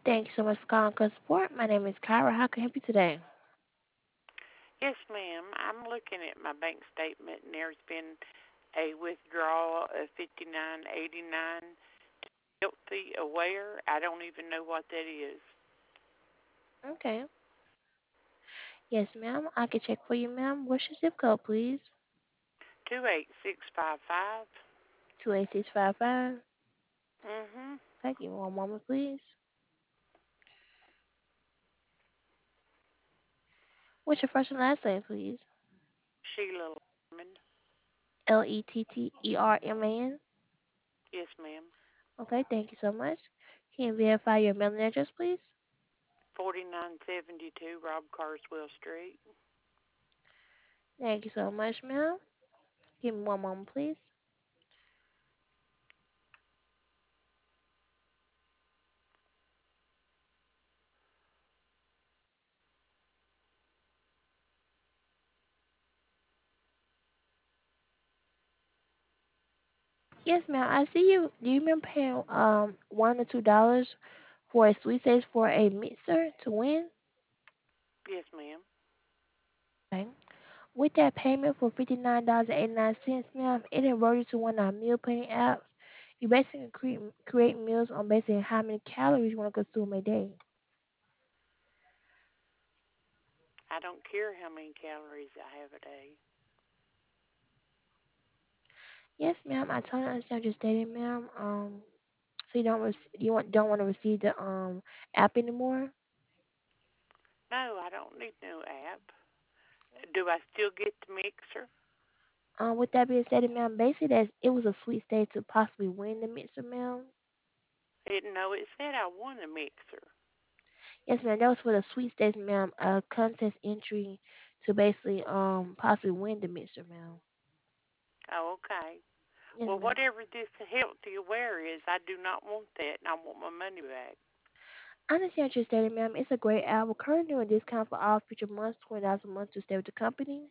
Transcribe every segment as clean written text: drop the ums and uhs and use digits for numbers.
Thank you so much for calling Customer Support. My name is Kyra. How can I help you today? Yes, ma'am. I'm looking at my bank statement, and there's been a withdrawal of 59.89. Guilty aware. I don't even know what that is. Okay. Yes, ma'am. I can check for you, ma'am. What's your zip code, please? 28655. 28655. Mhm. Okay, give me one moment, please. What's your first and last name, please? Sheila Lerman. Letterman. Yes, ma'am. Okay, thank you so much. Can you verify your mailing address, please? 4972 Rob Carswell Street. Thank you so much, ma'am. Give me one moment, please. Yes, ma'am. I see you. Do you remember paying $1 or $2 for a sweet stage for a mixer to win? Yes, ma'am. Okay. With that payment for $59.89, ma'am, it enrolled you to one of our meal planning apps. You basically create meals on basically how many calories you want to consume a day. I don't care how many calories I have a day. Yes, ma'am. I totally understand what you're stating, ma'am. So don't want to receive the app anymore. No, I don't need no app. Do I still get the mixer? With that being said, ma'am, basically that it was a sweet state to possibly win the mixer, ma'am. Didn't know it said I won a mixer. Yes, ma'am. That was for the sweet stakes, ma'am. A contest entry to basically possibly win the mixer, ma'am. Oh, okay. Yes, Well, ma'am. whatever this healthy aware is, I do not want that, and I want my money back. I understand what you're stating, ma'am. It's a great app. We're currently doing a discount for all future months, $20 a month to stay with the company.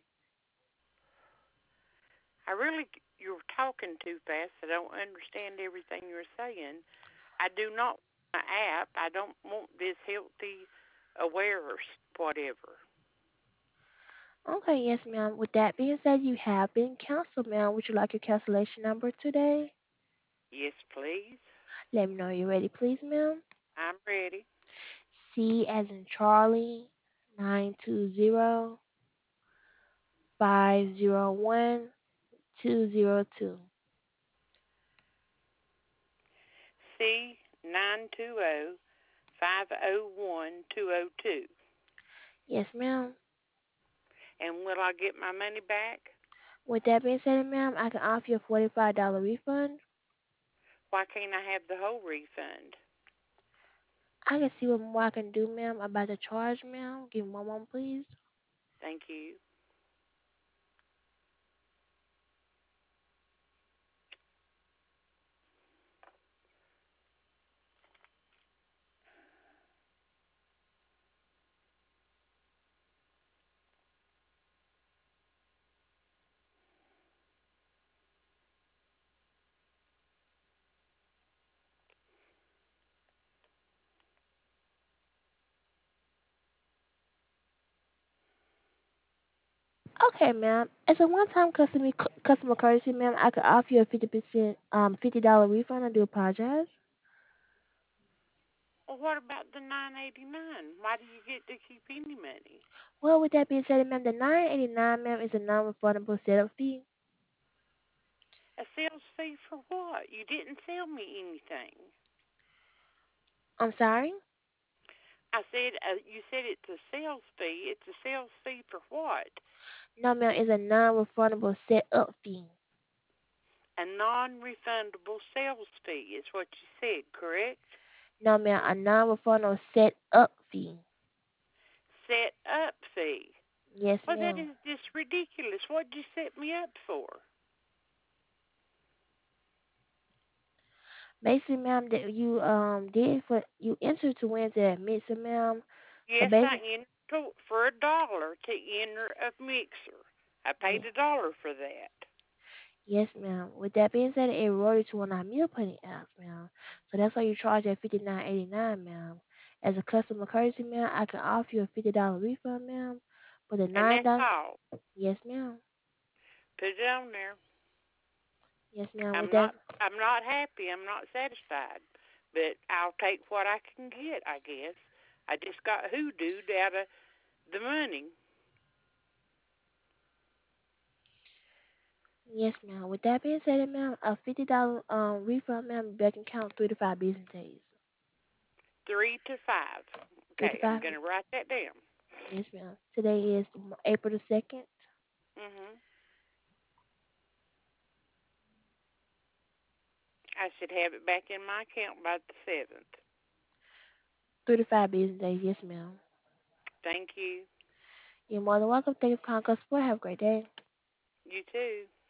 You're talking too fast. I don't understand everything you're saying. I do not want an app. I don't want this healthy aware or whatever. Okay, yes, ma'am. With that being said, you have been canceled, ma'am. Would you like your cancellation number today? Yes, please. Let me know you're ready, please, ma'am. I'm ready. C as in Charlie, 920-501-202. C920-501-202. Yes, ma'am. And will I get my money back? With that being said, ma'am, I can offer you a $45 refund. Why can't I have the whole refund? I can see what more I can do, ma'am, about the charge, ma'am. Give me one moment, please. Thank you. Okay, ma'am. As a one-time customer courtesy, ma'am, I could offer you a 50% $50 refund. I do apologize. Well, what about the 989? Why do you get to keep any money? Well, with that being said, ma'am, the 989, ma'am, is a non-refundable setup fee. A sales fee for what? You didn't sell me anything. I'm sorry? I said, you said it's a sales fee. It's a sales fee for what? No, ma'am, it's a non-refundable setup fee. A non-refundable sales fee is what you said, correct? No, ma'am, a non-refundable setup fee. Set up fee. Yes, Well, that ma'am. is just ridiculous. What did you set me up for? Basically, ma'am, that you entered to win that mixer, ma'am. So Yes, I basically, entered for $1 to enter a mixer. I yeah, paid $1 for that. yes, ma'am. With that being said, it enrolled you to one of our meal planning apps, ma'am. So that's why you charge at $59.89, ma'am. As a customer courtesy, ma'am, I can offer you a $50 refund, ma'am. But the And that's $9, all. yes, ma'am. Put it on there. Yes, ma'am. With I'm that, not I'm not happy. I'm not satisfied. But I'll take what I can get, I guess. I just got hoodooed out of the money. yes, ma'am. With that being said, ma'am, a $50 refund, ma'am, back can count 3 to 5 business days. 3 to 5. Three to Okay, I'm five. gonna write that down. Yes, ma'am. Today is April the 2nd. Mhm. I should have it back in my account by the 7th. 3 to 5 business days. Yes, ma'am. Thank you. You're more than welcome. Thank you for calling us. Have a great day. You too.